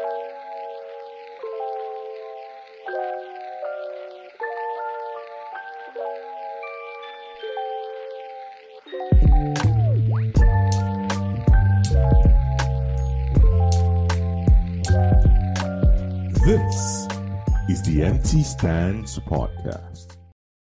This is the Empty Stands Podcast.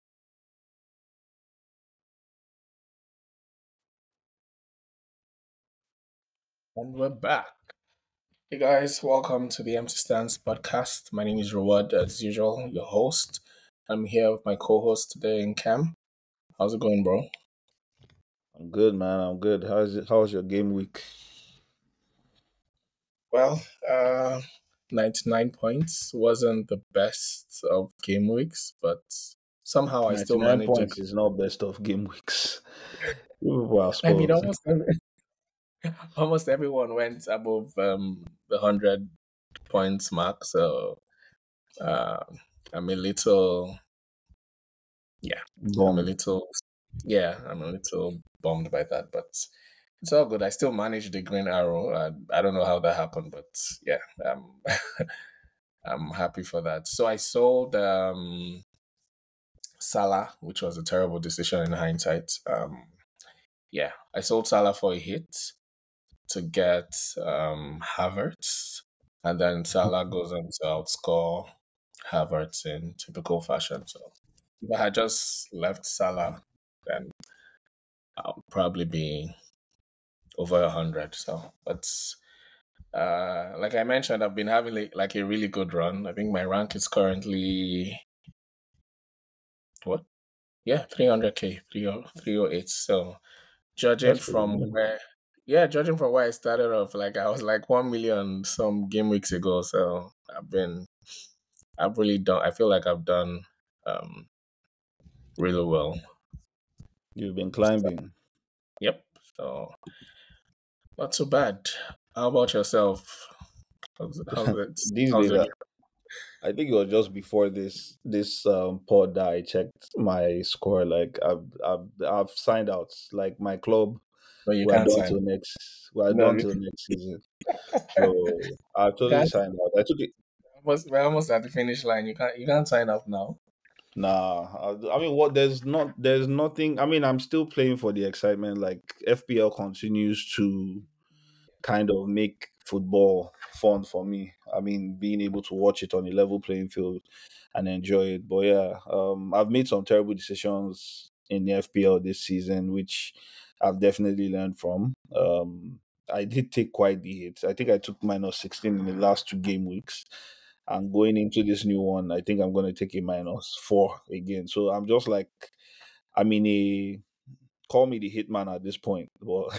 And we're back. Hey guys, welcome to the Empty Stands podcast. My name is Reward, as usual, your host. I'm here with my co-host today in Cam. How's it going, bro? I'm good, man. I'm good. How's your game week? Well, 99 points wasn't the best of game weeks, but somehow I still 99 managed to. points is not best of game weeks. You people are I mean, spoiled. almost everyone went above the 100 points mark, so uh, I'm a little, I'm a Bummed. little, I'm a little bummed by that, but it's all good. I still managed the green arrow. I don't know how that happened, but yeah, I'm happy for that. So I sold Salah, which was a terrible decision in hindsight. I sold Salah for a hit to get Havertz, and then Salah goes on to outscore Havertz in typical fashion. So if I had just left Salah, then I'll probably be over 100. So, but like I mentioned, I've been having like a really good run. I think my rank is currently what? Yeah, 300k, 308. So, judging That's pretty from good. judging from where I started off, like I was like 1 million some game weeks ago. So, I've really done. I feel like I've done really well. You've been climbing. Yep. So, not too bad. How about yourself? How's it? These How's days, your I think it was just before this pod that I checked my score. Like I've signed out. Like my club, No, you we're can't done sign. till next. We're No, done till next season. So I totally guys, signed out. I took it. we're almost at the finish line. You can't sign up now. Nah, I mean, what? There's nothing. I mean, I'm still playing for the excitement. Like FPL continues to kind of make football fun for me. I mean, being able to watch it on a level playing field and enjoy it. But yeah, I've made some terrible decisions in the FPL this season, which I've definitely learned from. I did take quite the hit. I think I took -16 in the last two game weeks. And going into this new one, I think I'm going to take a -4 again. So I'm just like, I mean, call me the hitman at this point. But,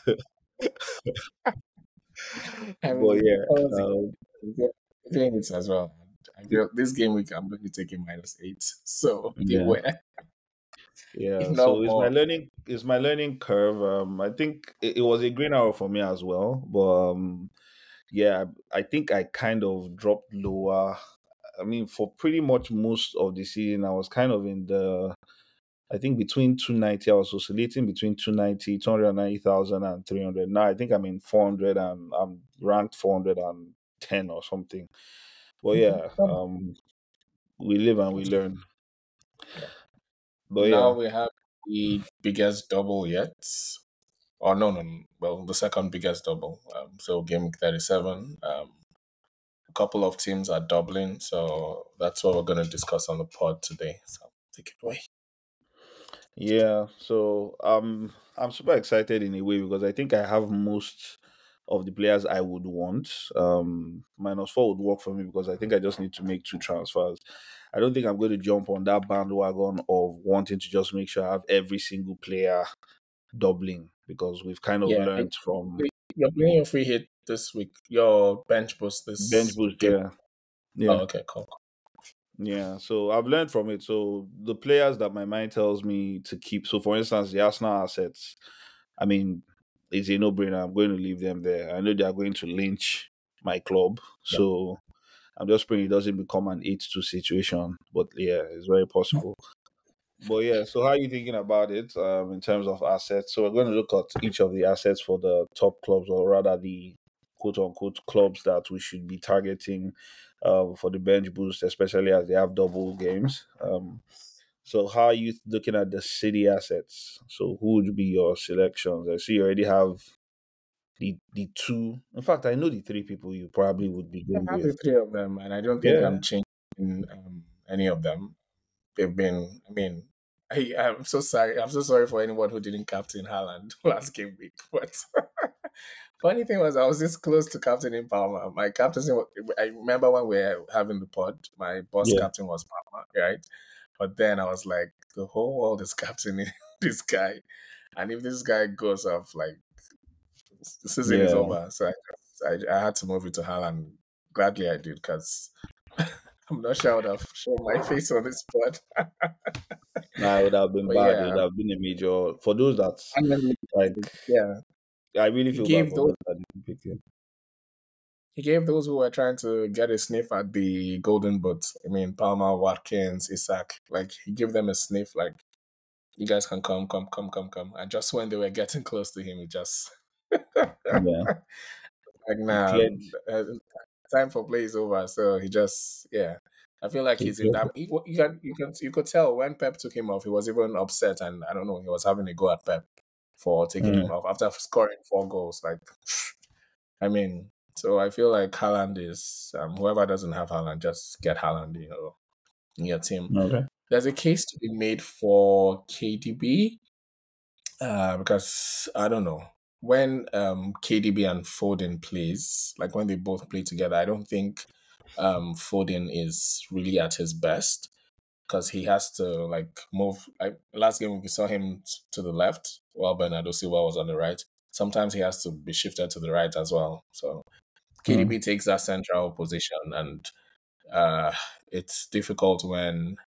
I but mean, yeah, doing it as well. I feel this game week I'm going to take a -8. So yeah, beware, if yeah. not So more. it's my learning curve. I think it was a green arrow for me as well. But yeah, I think I kind of dropped lower. I mean, for pretty much most of the season, I was kind of in the, I think between 290, I was oscillating between 290, 290,000 and 300. Now I think I'm in 400 and I'm ranked 410 or something. But yeah, we live and we learn. But Now yeah, we have the biggest double yet. Or no. Well, the second biggest double. So game week 37. A couple of teams are doubling, so that's what we're going to discuss on the pod today. So take it away. yeah. So I'm super excited in a way because I think I have most of the players I would want. -4 would work for me because I think I just need to make two transfers. I don't think I'm going to jump on that bandwagon of wanting to just make sure I have every single player doubling because we've kind of Yeah, learned from you're playing your free hit this week. Your bench boost bench this boost. game. Yeah, Oh, yeah, okay, cool. yeah. So I've learned from it. So the players that my mind tells me to keep. So for instance, the Arsenal assets. I mean, it's a no-brainer. I'm going to leave them there. I know they are going to lynch my club, Yeah. so I'm just praying it doesn't become an 8-2 situation. But yeah, it's very possible. But yeah, so how are you thinking about it in terms of assets? So we're going to look at each of the assets for the top clubs, or rather the quote unquote clubs that we should be targeting for the bench boost, especially as they have double games. So how are you looking at the City assets? So who would be your selections? I see you already have the two. In fact, I know the three people you probably would be I going have the with. three of them, and I don't think Yeah. I'm changing any of them. They've been. I mean, I'm so sorry. I'm so sorry for anyone who didn't captain Haaland last game week. But funny thing was, I was this close to captaining Palmer. My captaincy. I remember when we were having the pod, my boss Yeah. captain was Palmer, right? But then I was like, the whole world is captaining this guy, and if this guy goes off, like the season is Yeah. over. So I had to move it to Haaland. Gladly I did because I'm not sure I would have shown my face on this pod. Nah, it would have been But bad. It would yeah, have been a major for those that and then like. yeah, I really he feel bad gave for those those that didn't pick him. he gave those who were trying to get a sniff at the golden boot. I mean, Palmer, Watkins, Isaac. Like he gave them a sniff. Like you guys can come. And just when they were getting close to him, he just Yeah, like he nah, cleared. uh, time for play is over. So he just yeah. I feel like He he's in cleared. that. You could tell when Pep took him off, he was even upset, and I don't know, he was having a go at Pep for taking him Mm. off after scoring 4 goals. Like, I mean, so I feel like Haaland is whoever doesn't have Haaland, just get Haaland, in your team. Okay. There's a case to be made for KDB because I don't know when KDB and Foden plays, like when they both play together, I don't think Foden is really at his best because he has to like move. Like last game we saw him to the left while Bernardo Silva was on the right. Sometimes he has to be shifted to the right as well. So Mm. KDB takes that central position, and uh, it's difficult when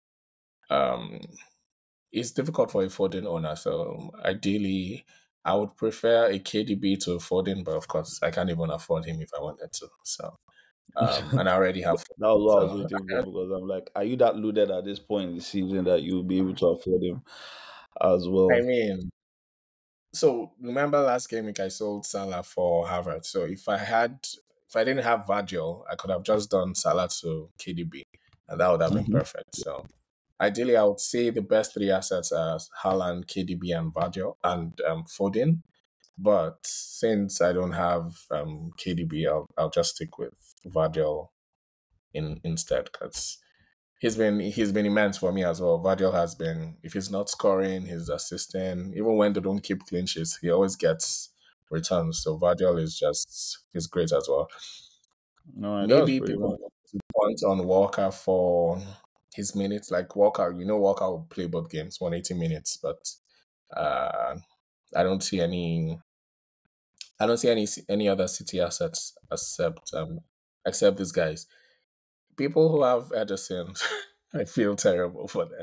um, it's difficult for a Foden owner. So ideally, I would prefer a KDB to a Foden, but of course, I can't even afford him if I wanted to. So, and I already have. That was what I was So, waiting for because I'm like, are you that loaded at this point in the season that you'll be able to afford him as I well? mean, so remember last game week I sold Salah for Harvard. So if I didn't have Virgil, I could have just done Salah to KDB, and that would have been Hmm. perfect. So ideally, I would say the best three assets are Haaland, KDB, and Virgil and Foden. But since I don't have KDB, I'll just stick with Virgil instead because he's been immense for me as well. Virgil has been, if he's not scoring, he's assisting. Even when they don't keep clean sheets, he always gets returns. So Virgil is great as well. No, that's Maybe pretty people much. want to point on Walker for his minutes. Like Walker, Walker will play both games, 180 minutes, but uh, I don't see any. I don't see any other City assets except these guys. People who have Ederson, I feel terrible for them.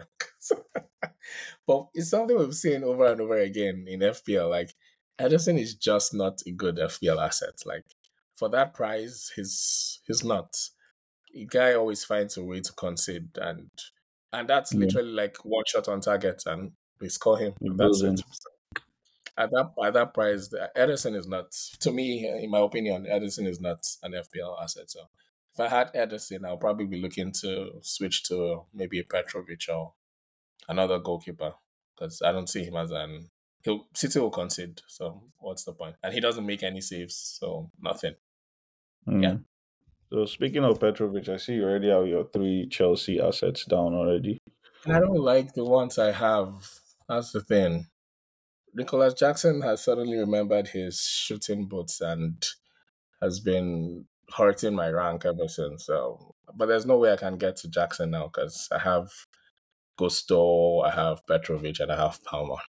But it's something we've seen over and over again in FPL. Like Ederson is just not a good FPL asset. Like for that price, he's not. The guy always finds a way to concede, and that's Yeah, literally like one shot on target, and we score him, it and goes that's it. in. At that price, Edison is not, to me, in my opinion, Edison is not an FPL asset. So if I had Edison, I'll probably be looking to switch to maybe a Petrovic or another goalkeeper because I don't see him as an. City will concede, so what's the point? And he doesn't make any saves, so nothing. Yeah, Mm. So speaking of Petrovic, I see you already have your three Chelsea assets down already. and I don't like the ones I have. That's the thing. Nicholas Jackson has suddenly remembered his shooting boots and has been hurting my rank ever since. So, but there's no way I can get to Jackson now because I have Gusto, I have Petrovic, and I have Palmer.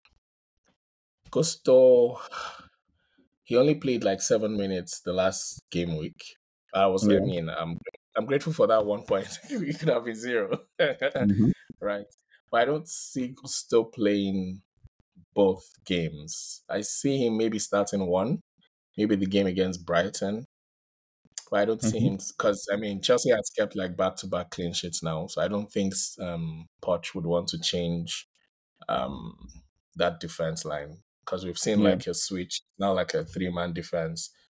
Gusto, he only played like 7 minutes the last game week. I Yeah. mean, I'm grateful for that 1 point. It could have been zero, Hmm. right? But I don't see Gusto playing both games. I see him maybe starting one, maybe the game against Brighton. But I don't see Hmm. him because I mean Chelsea has kept like back to back clean sheets now, so I don't think Poch would want to change um that defense line because we've seen Yeah. like a switch now, like a 3-man defense.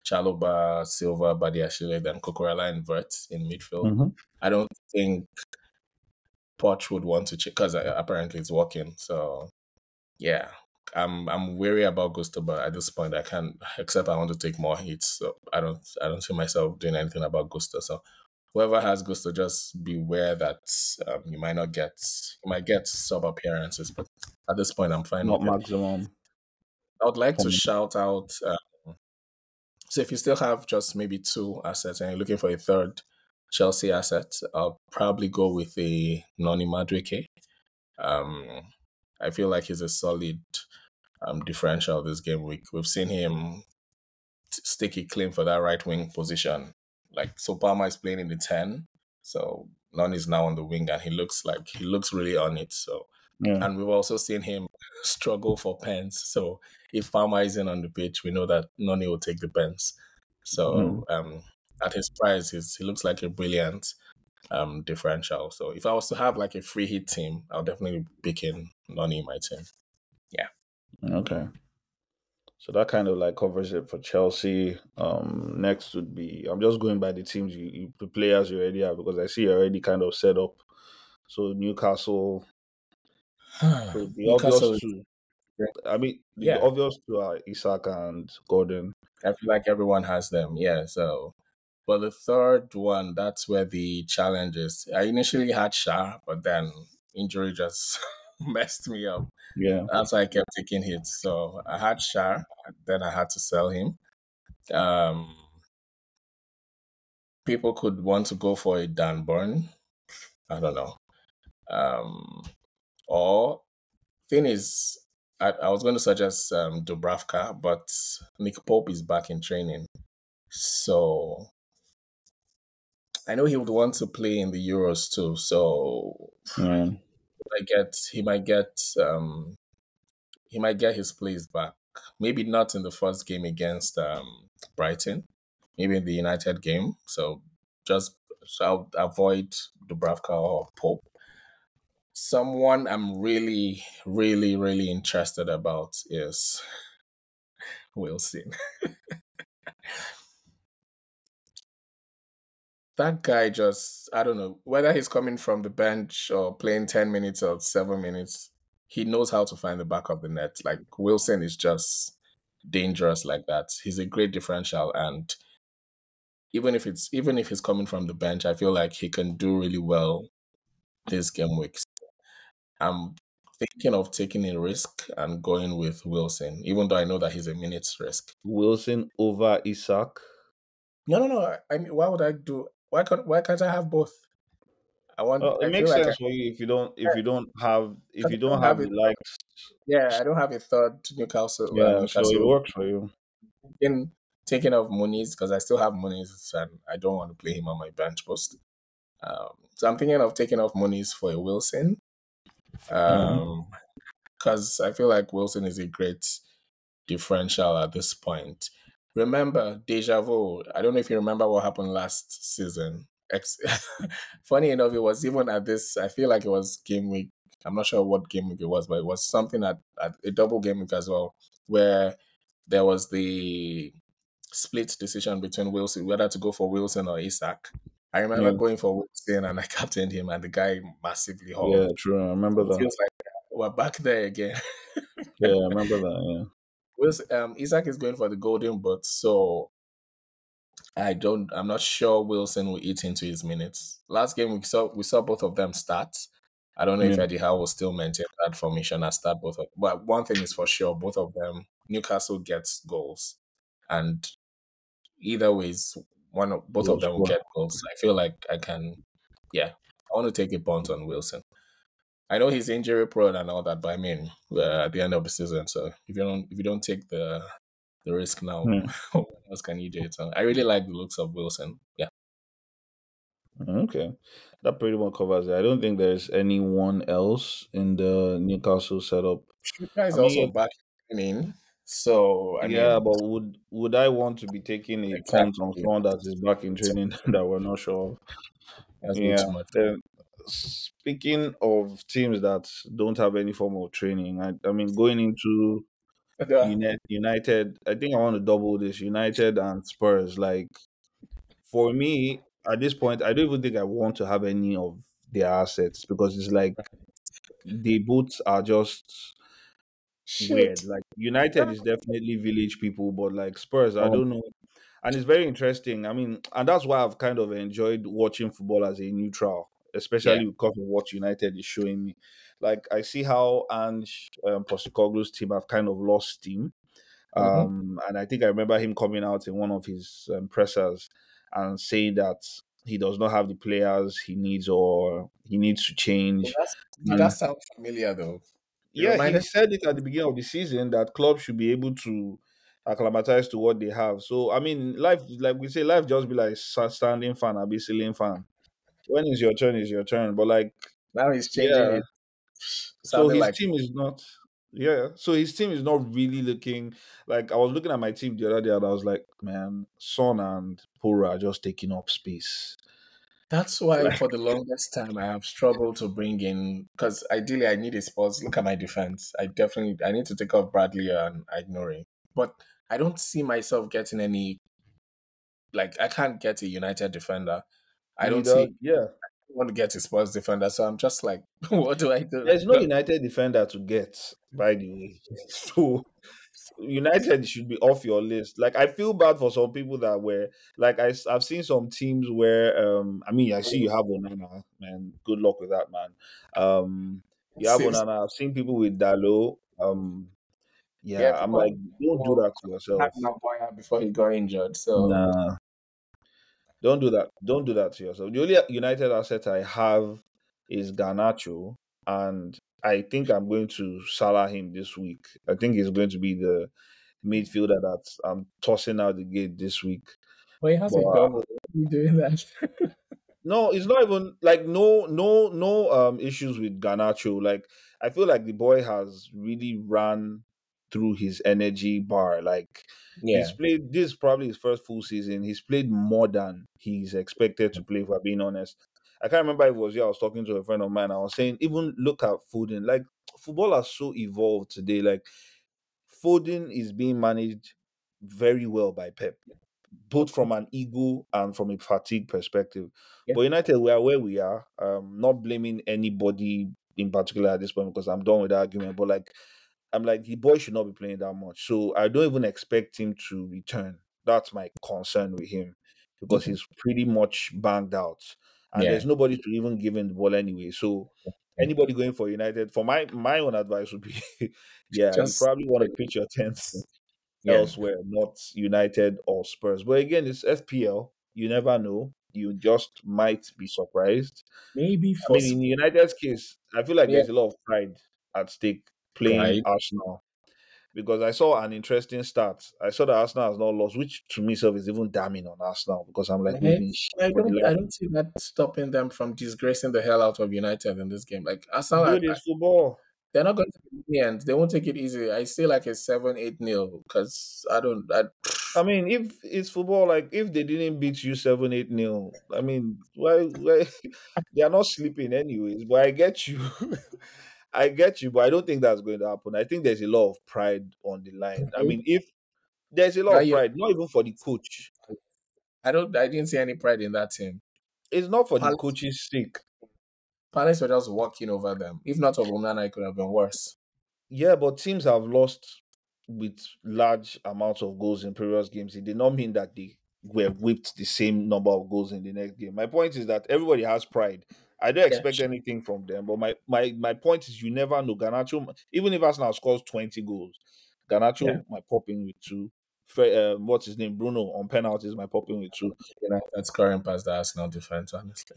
Chaloba, Silva, Badiashile, then Kukurela and Vert in midfield. Mm-hmm. I don't think Poch would want to check because apparently it's working. So yeah, I'm wary about Gusto, but at this point I can't. Except I want to take more hits, so I don't see myself doing anything about Gusto. So whoever has Gusto, just beware that you might get sub appearances, but at this point I'm fine Not with it. maximum. I would like For to me. shout out. So if you still have just maybe two assets and you're looking for a third Chelsea asset, I'll probably go with a Noni Madueke. Um, I feel like he's a solid differential this game week. We've seen him stake a claim for that right wing position. Like so, Palmer is playing in the 10, so Noni is now on the wing, and he looks really on it. So, Yeah. and we've also seen him struggle for pens. So if Palmer isn't on the pitch, we know that Noni will take the pens. Mm. So at his price, he looks like a brilliant differential. So if I was to have like a free hit team, I'll definitely pick in Noni in my team. Yeah. Okay. So that kind of like covers it for Chelsea. Next would be I'm just going by the teams the players you already have because I see you're already kind of set up. So Newcastle. So the obvious Newcastle, two. I mean, the yeah, obvious two are Isak and Gordon. I feel like everyone has them. Yeah. So, but the third one, that's where the challenge is. I initially had Shah, but then injury just messed me up. Yeah. That's why I kept taking hits. So I had Shah, then I had to sell him. Um, People could want to go for a Dan Burn. I don't know. Um, or thing is, I was going to suggest Dubravka, but Nick Pope is back in training. So I know he would want to play in the Euros too. So Yeah. he might get his place back. Maybe not in the first game against Brighton, maybe in the United game. So I'll avoid Dubravka or Pope. Someone I'm really, really, really interested about is Wilson. That guy just, I don't know, whether he's coming from the bench or playing 10 minutes or 7 minutes, he knows how to find the back of the net. Like Wilson is just dangerous like that. He's a great differential. And even if he's coming from the bench, I feel like he can do really well this game week. I'm thinking of taking a risk and going with Wilson, even though I know that he's a minute's risk. Wilson over Isak. No, no, no. I mean, why would I do? Why can't I have both? I want. It I feel makes like sense for you if you don't have I don't have the it. likes. Yeah, I don't have a third Newcastle. Yeah, so it Newcastle works for you. in taking off Muniz because I still have Muniz and I don't want to play him on my bench post. So I'm thinking of taking off Muniz for a Wilson Mm-hmm. because I feel like Wilson is a great differential at this point. Remember deja vu? I don't know if you remember what happened last season. Funny enough, it was even at this. I feel like it was game week. I'm not sure what game week it was, but it was something at a double game week as well, where there was the split decision between Wilson whether to go for Wilson or Isak. I remember Yeah, going for Wilson and I captained him, and the guy massively yeah, hauled. true. I remember So it that. feels like we're back there again. Yeah, I remember that. Wilson, Isak is going for the golden boot, so I'm not sure Wilson will eat into his minutes. Last game we saw both of them start. I don't know Yeah, if Eddie Howe will still maintain that formation and start both of but one thing is for sure, both of them, Newcastle gets goals. And either ways, both yeah, of them will sure. get goals. I feel like I can I want to take a punt on Wilson. I know he's injury prone and all that, but I mean, at the end of the season, so if you don't take the risk now, Yeah. what else can you do? So I really like the looks of Wilson. Yeah, Okay, that pretty much covers it. I don't think there's anyone else in the Newcastle setup. Shuka I is also mean, back in. So I yeah, mean, but would I want to be taking a punt on exactly. someone that is back in training that we're not sure of? That's way Yeah. too much. Then speaking of teams that don't have any form of training, I mean going into Yeah. United. I think I want to double this. United and Spurs. Like for me, at this point, I don't even think I want to have any of their assets because it's like they both are just weird. Shit. Like United is definitely village people, but like Spurs, I Um, don't know. And it's very interesting. I mean, and that's why I've kind of enjoyed watching football as a neutral, yeah. especially because of what United is showing me. Like I see how Ange Postecoglou's team have kind of lost steam. Hmm. And I think I remember him coming out in one of his pressers and saying that he does not have the players he needs or he needs to change. Did that sound familiar though? It Yeah, he reminded. said it at the beginning of the season that clubs should be able to acclimatize to what they have. So I mean, life, like we say, life just be like standing fan, a be ceiling fan. When is your turn? Is your turn. But like, Now he's changing yeah. it, So sounding his like team is not. Yeah. So his team is not really looking like I was looking at my team the other day and I was like, man, Son and Pura are just taking up space. that's why Like, for the longest time I have struggled to bring in because ideally I need a sports. Look at my defense. I need to take off Bradley and ignoring. But I don't see myself getting any like I can't get a United defender. I don't neither. see Yeah. I want to get a sports defender. So I'm just like, what do I do? There's no United defender to get, by the way. So United should be off your list. Like I feel bad for some people that were like I've seen some teams where I mean I see you have Onana, man. Good luck with that, man. You have Saves. Onana. I've seen people with Dalo. Yeah, Yeah, I'm people like, don't do that to had yourself. Maguire before he got injured. So Nah, don't do that. Don't do that to yourself. The only United asset I have is Garnacho, and I think I'm going to Salah him this week. I think he's going to be the midfielder that I'm tossing out the gate this week. well, he has But a double. Why are you doing that? no, it's not even like no issues with Garnacho. Like I feel like the boy has really ran through his energy bar. Like he's Yeah. played this is probably his first full season. He's played more than he's expected to play, for being honest. I can't remember if it was you. I was talking to a friend of mine. I was saying, even look at Foden. Like football has so evolved today. Like Foden is being managed very well by Pep, both from an ego and from a fatigue perspective. Yeah. But United, we are where we are. Not blaming anybody in particular at this point because I'm done with that argument. But like, I'm like, the boy should not be playing that much. So I don't even expect him to return. That's my concern with him because Okay. he's pretty much banged out. And Yeah. there's nobody to even give him the ball anyway. So anybody going for United, for my own advice would be, yeah, you Just probably want to pitch your tents yeah. elsewhere, not United or Spurs. But again, it's FPL. You never know. You just might be surprised. Maybe I for mean, in United's case, I feel like yeah, there's a lot of pride at stake playing pride. Arsenal because I saw an interesting stat. I saw that Arsenal has not lost, which to myself is even damning on Arsenal because I'm like, we've Eh, been shit I for the don't last. I don't see that stopping them from disgracing the hell out of United in this game. Like Arsenal, Dude, it's football. they're not going to be and they won't take it easy. I say like a 7-8 nil because I don't. I mean, if it's football, like if they didn't beat you 7-8-0, I mean, why they are not sleeping anyways. But I get you. I get you, but I don't think that's going to happen. I think there's a lot of pride on the line. I mean, if there's a lot That of you, pride, not even for the coach. I don't. I didn't see any pride in that team. It's not for the Palace, coach's sake. Palace were just walking over them. If not of Onana, it could have been worse. Yeah, but teams have lost with large amounts of goals in previous games. It did not mean that they were whipped the same number of goals in the next game. My point is that everybody has pride. I don't Yeah, expect anything from them, but my point is you never know. Garnacho, even if Arsenal scores 20 goals, yeah. Garnacho might pop in with two. What's his name? Bruno on penalties might pop in with two. That's scoring past the Arsenal defense, honestly.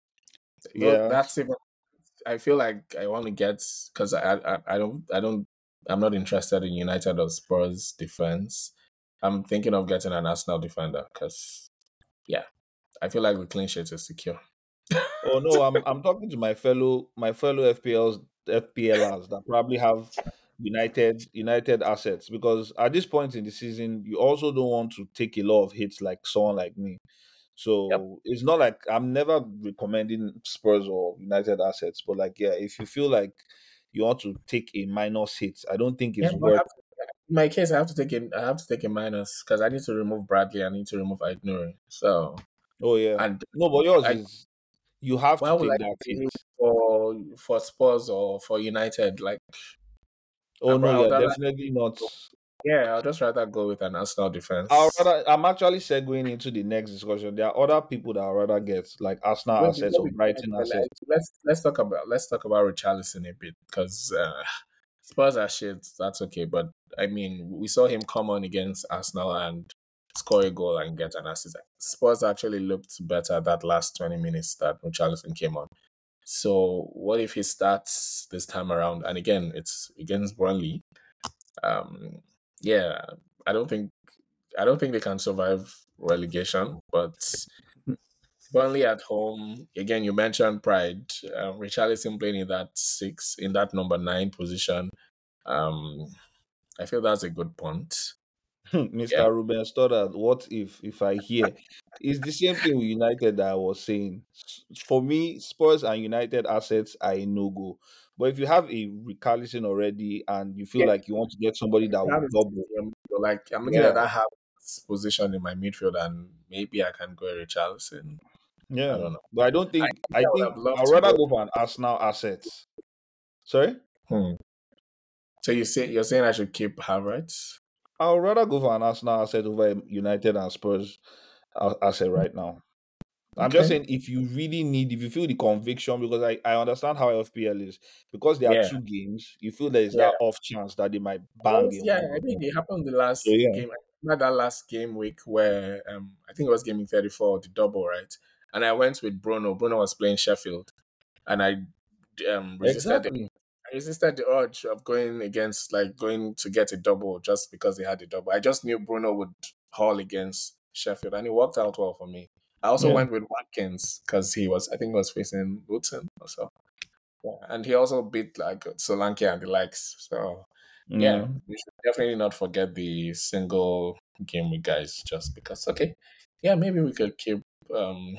Well, Yeah. that's even. I feel like I want to get because I don't I'm not interested in United or Spurs defense. I'm thinking of getting an Arsenal defender because yeah, I feel like the clean sheet is secure. Oh no, I'm talking to my fellow FPLers that probably have United assets because at this point in the season, you also don't want to take a lot of hits like someone like me. Yep. So it's not like I'm never recommending Spurs or United assets, but like yeah, if you feel like you want to take a minus hit, I don't think Yeah, it's but worth. In my case, I have to take a minus because I need to remove Bradley. I need to remove Aidnuri. So, Oh yeah. and No, but yours I is you have why to would I take that hit. do for Spurs or for United? Like, Oh no, I would you're rather, definitely not. yeah, I'll just rather go with an Arsenal I'll defense. rather, I'm actually segueing into the next discussion. There are other people that I'd rather get, like Arsenal assets Before or we go Brighton there, like, assets. let's talk about Richarlison a bit because Spurs are shit. That's okay, but I mean, we saw him come on against Arsenal and score a goal and get an assist. Spurs actually looked better that last 20 minutes that Richarlison came on. So what if he starts this time around? And again, it's against Burnley. Um, yeah, I don't think I don't think they can survive relegation, but Burnley at home. Again, you mentioned pride. Richarlison playing in that in that number 9 position. Um, I feel that's a good point. Yeah, Mr. Ruben Stoddard, what if I hear? It's the same thing with United that I was saying. For me, Spurs and United assets are a no go. But if you have a recalcitrant already and you feel yeah. like you want to get somebody that will That is, double, like I'm looking at yeah, that half position in my midfield, and maybe I can go Richarlison. I yeah. don't know. But I don't think I I would think have loved I'd to rather go. go for an Arsenal assets. Sorry? Hmm. So you're saying I should keep Havertz? I'd rather go for an Arsenal asset over a United and Spurs asset right now. I'm just Okay. saying if you really need, if you feel the conviction, because I understand how FPL is, because there are Yeah. two games, you feel there is Yeah. that off chance that they might Well, bang in yeah, one I of mean, them. it happened the So last yeah, game. I remember that last game week where I think it was gaming 34, the double, right? And I went with Bruno. Bruno was playing Sheffield, and I resisted exactly. I resisted the urge of going against, like, going to get a double just because they had a double. I just knew Bruno would haul against Sheffield, and it worked out well for me. I also Yeah. went with Watkins because I think he was facing Luton or so. Yeah. And he also beat like Solanke and the likes. So yeah, Yeah. we should definitely not forget the single game with guys just because. Okay, yeah, maybe we could keep. Um,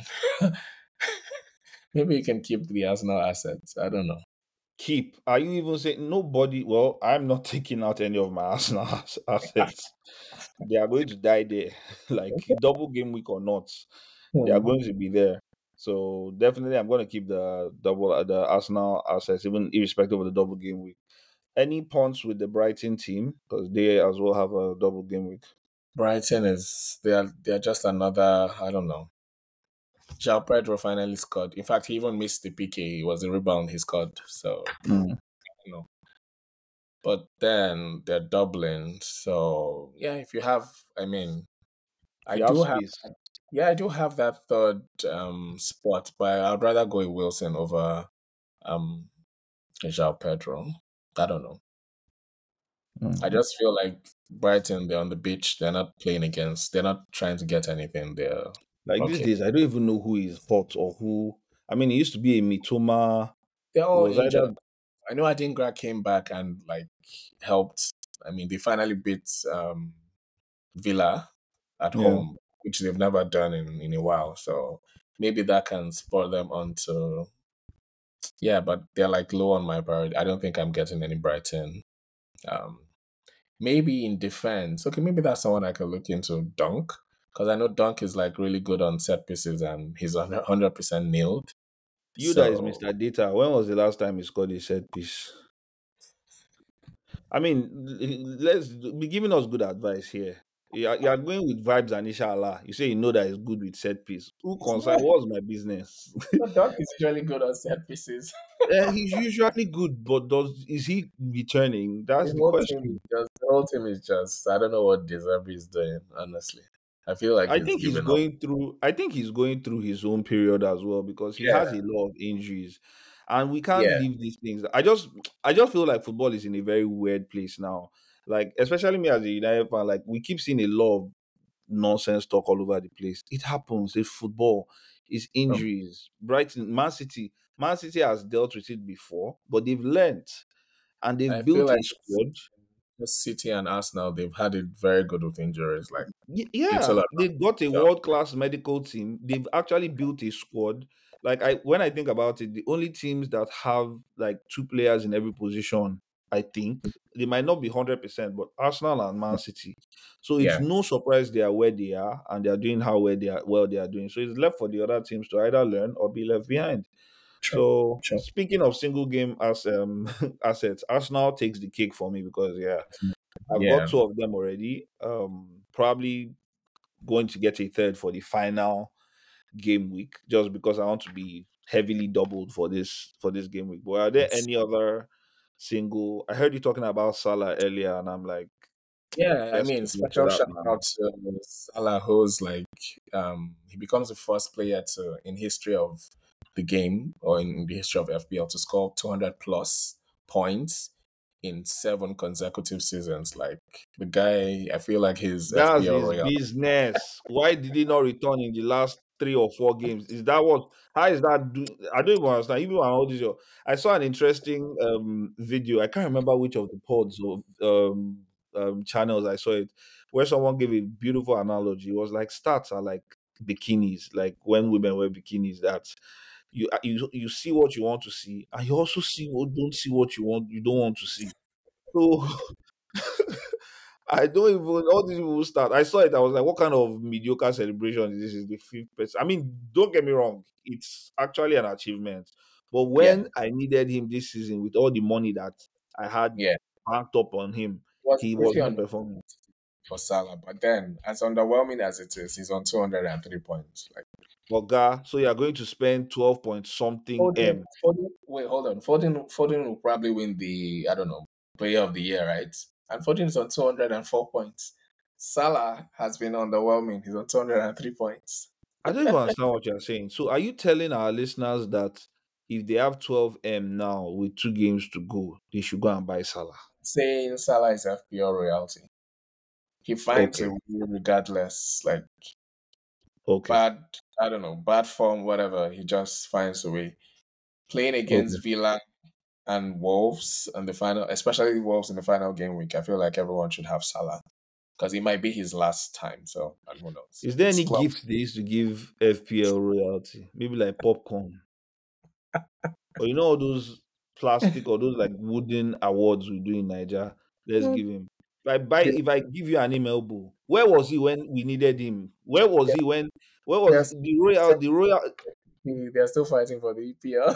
maybe we can keep the Arsenal assets. I don't know. Keep. Are you even saying nobody? Well, I'm not taking out any of my Arsenal assets. They are going to die there. Like double game week or not, they are Hmm. going to be there. So definitely, I'm going to keep the Arsenal assets, even irrespective of the double game week. Any punts with the Brighton team because they as well have a double game week. Brighton is they are just another. I don't know. João Pedro finally scored. In fact, he even missed the PK. It was a rebound he scored. So Mm. you know. But then they're doubling. So yeah, if you have, I mean, If I you have do have. space, Yeah, I do have that third spot, but I'd rather go with Wilson over um João Pedro. I don't know. I mm. just feel like Brighton, they're on the beach. They're not trying to get anything. They're Like these okay. days, I don't even know who is hot or who. I mean, it used to be a Mitoma. They're It all was injured. either I know Adingra came back and like helped. I mean, they finally beat Villa at yeah. home, which they've never done in a while. So maybe that can spur them on to. Yeah, but they're like low on my priority. I don't think I'm getting any Brighton. Um, maybe in defense. Okay, maybe that's someone I could look into. Dunk, because I know Dunk is like really good on set pieces and he's 100% nailed. You that is So Mr. Data. When was the last time you scored a set piece? I mean, let's be giving us good advice here. You are going with vibes and inshallah. You say you know that it's good with set piece. Who concern? What's my business? Dunk is usually good on set pieces. He's usually good, but does is he returning? The That's the whole team is question. just the whole team is just I don't know what Deserby is doing, honestly. I feel like I he's think he's giving up. going through. I think he's going through his own period as well because he has Yeah, a lot of injuries, and we can't yeah. leave these things. I just feel like football is in a very weird place now. Like especially me as a United fan, like we keep seeing a lot of nonsense talk all over the place. It happens. It's football. It's Um, injuries. Brighton, Man City has dealt with it before, but they've learned and they've I feel built like a squad. City and Arsenal, they've had it very good with injuries. Like little Yeah, they've got a advantage. world class medical team. They've actually built a squad. Like when I think about it, the only teams that have like two players in every position, I think, they might not be 100%, but Arsenal and Man City. So it's Yeah, no surprise they are where they are and they are doing how well they are doing. So it's left for the other teams to either learn or be left behind. sure, So sure. speaking of single game as assets, Arsenal takes the cake for me because I've got Yeah, two of them already. Probably going to get a third for the final game week just because I want to be heavily doubled for this game week. But are there it's any other single? I heard you talking about Salah earlier, and I'm like, yeah. I let's mean, get into special that, shout man. out to Salah, who's like he becomes the first player to in history of the game or in the history of FPL to score 200 plus points in 7 consecutive seasons. Like the guy, I feel like his That's FPL his royal. business. Why did he not return in the last 3 or 4 games? Is that what? How is that? I don't even understand. Even when all this, I saw an interesting video. I can't remember which of the pods or channels I saw it, where someone gave a beautiful analogy. It was like stats are like bikinis, like when women wear bikinis. That you see what you want to see, and you also don't see what you don't want to see. So I don't even all these people start. I saw it. I was like, what kind of mediocre celebration is this? Is the fifth person? I mean, don't get me wrong. It's actually an achievement. But Yeah, when I needed him this season with all the money that I had yeah. banked up on him, Was he was pretty not on performing. for Salah, but then as underwhelming as it is, he's on 203 points. Like Oga, so you are going to spend 12 point something M. Foden, wait, hold on. Foden will probably win the, I don't know, player of the year, right? And Foden is on 204 points. Salah has been underwhelming. He's on 203 points. I don't even understand what you're saying. So are you telling our listeners that if they have 12M now with 2 games to go, they should go and buy Salah? Saying Salah is FPL royalty. He finds a Okay. way regardless. Like Okay. bad, I don't know, bad form, whatever. He just finds a way. Playing Okay. against Villa and Wolves in the final, especially Wolves in the final game week, I feel like everyone should have Salah because it might be his last time. So, and who knows? Is there It's any 12. gift they used to give FPL royalty? Maybe like popcorn. Or you know all those plastic or those like wooden awards we do in Nigeria? Let's give him. Yeah, If I give you an email boo, where was he when we needed him? Where was he when where was they're, the royal they're still fighting for the EPL.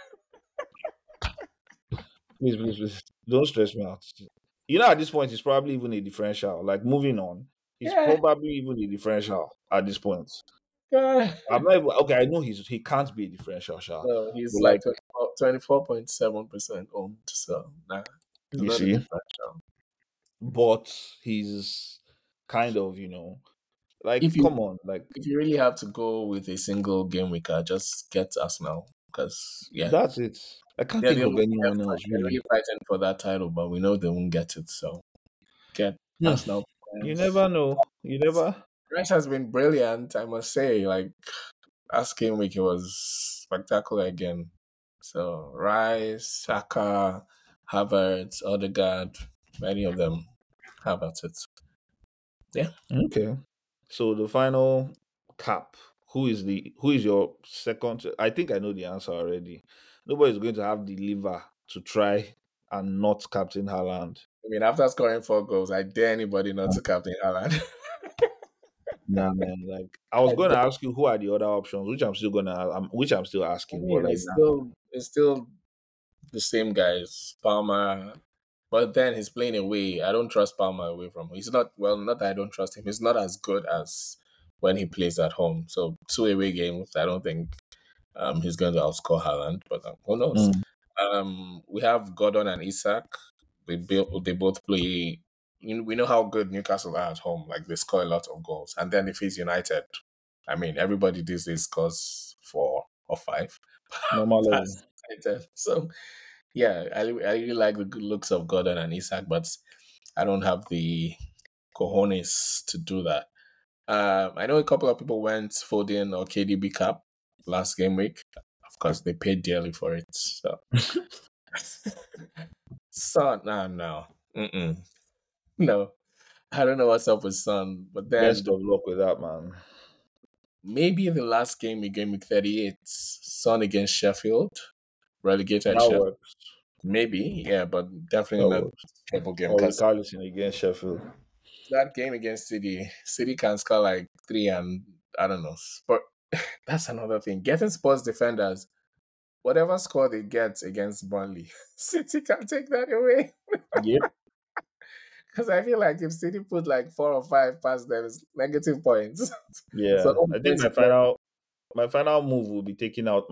please don't stress me out. You know at this point he's probably even a differential. Like moving on. He's Yeah, probably even a differential at this point. God. I'm not even, okay, I know he can't be a differential, Sha. No, he's But like like 24.7% owned. So, nah, he's you not a see, differential. but he's kind of, like If you come on, like if you really have to go with a single game weeker, just get Arsenal because yeah, that's it. I can't they're the think of only anyone else they're really. really fighting for that title, but we know they won't get it. So get Hmm. Arsenal You players. never know. You never. Rice has been brilliant, I must say. Like last game week, it was spectacular again. So Rice, Saka, Havertz, Odegaard, many of them have at it. Yeah. Okay. So the final cap. Who is your second? I think I know the answer already. Nobody's going to have the liver to try and not captain Haaland. I mean, after scoring 4 goals, I dare anybody not to captain Haaland. Nah, man. Like I was I going to dare- ask you who are the other options, which I'm still I asking, but mean, like it's still the same guys, Palmer. But then he's playing away. I don't trust Palmer away from him. He's not well. Not that I don't trust him. He's not as good as when he plays at home. So 2 away games, I don't think he's going to outscore Haaland. But who knows? mm, We have Gordon and Isak. They both play. We know how good Newcastle are at home. Like they score a lot of goals. And then if he's United, I mean, everybody these days scores 4 or 5. normal level. That's United. So yeah, I really like the good looks of Gordon and Isak, but I don't have the cojones to do that. I know a couple of people went Foden or KDB cap last game week. Of course, they paid dearly for it. So, Son, no, mm-mm. No, I don't know what's up with Son. But then Best of luck with that, man. maybe the last game in game week 38, Son against Sheffield, relegated That Sheffield. works. Maybe, yeah, but definitely That not works. triple game Or because Richarlison against Sheffield. that game against City can score like three, and I don't know. That's another thing. Getting Spurs defenders, whatever score they get against Burnley, City can take that away. Yep. Because I feel like if City put like 4 or 5 past them, it's negative points. So Yeah. no I think points. my final move will be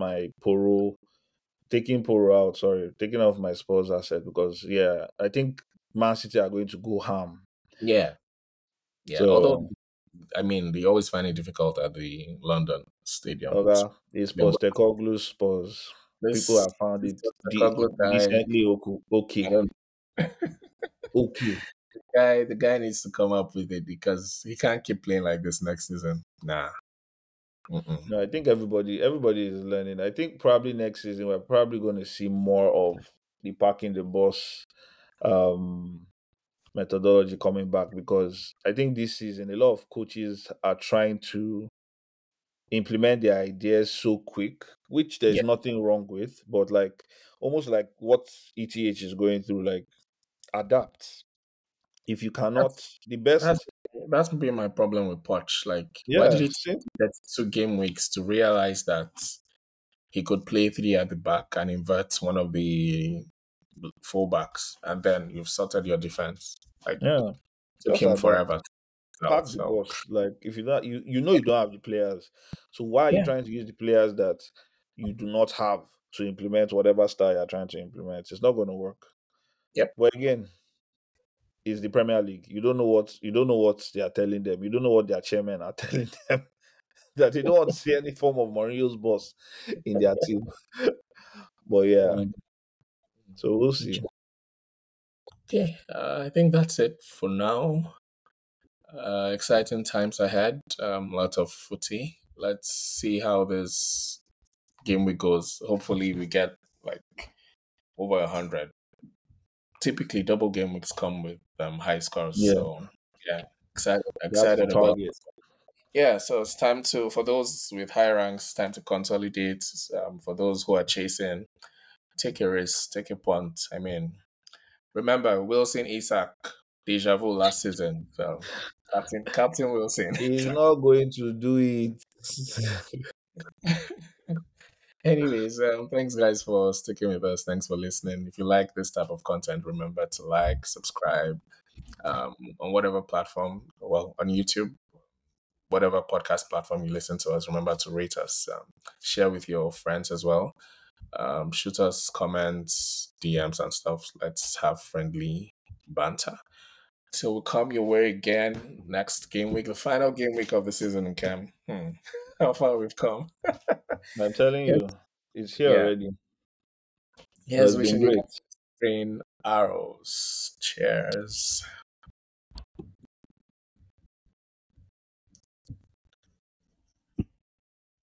taking Poro out, taking off my Spurs asset because I think Man City are going to go ham. Yeah, yeah. Although So I mean, they always find it difficult at the London Stadium. okay, it's Postecoglou's Spurs. People This have found this it Postecoglou guy, decently I okay. don't. Okay. The guy needs to come up with it because he can't keep playing like this next season. Nah. Mm-mm. No, I think everybody is learning. I think probably next season we're probably going to see more of the parking the bus um methodology coming back because I think this season a lot of coaches are trying to implement their ideas so quick, which there's Yeah, nothing wrong with, but like almost like what ETH is going through, like adapt. If you that's cannot, the that's best, that's been my problem with Poch. Like, why did yeah, he same, get 2 game weeks to realize that he could play three at the back and invert one of the fullbacks, and then you've sorted your defense? Like, yeah, took just him adapt. forever. Pack the So bus. Like if you don't, you don't have the players. So why are you yeah, trying to use the players that you do not have to implement whatever style you're trying to implement? It's not going to work. yep. But again, it's the Premier League. You don't know what they are telling them. You don't know what their chairmen are telling them that they don't want to see any form of Mourinho's boss in their team. But yeah, so we'll see. Okay, I think that's it for now. Exciting times ahead. Lot of footy. Let's see how this game week goes. Hopefully, we get like over 100. Typically, double game weeks come with high scores. Yeah, So yeah, excited that's the excited about. target. Yeah, so it's time to, for those with high ranks, it's time to consolidate. For those who are chasing, take a risk, take a punt. I mean, remember Wilson Isak, deja vu last season. So Captain Wilson. He's not going to do it. Anyways, thanks guys for sticking with us. Thanks for listening. If you like this type of content, remember to like, subscribe on whatever platform, well, on YouTube, whatever podcast platform you listen to us. Remember to rate us, share with your friends as well. Shoot us comments, DMs, and stuff. Let's have friendly banter. Till we come your way again next game week, the final game week of the season in Cam. How far we've come. I'm telling Yes. you, it's here Yeah. already. Here's It's been wishing you great. guys green arrows. Cheers.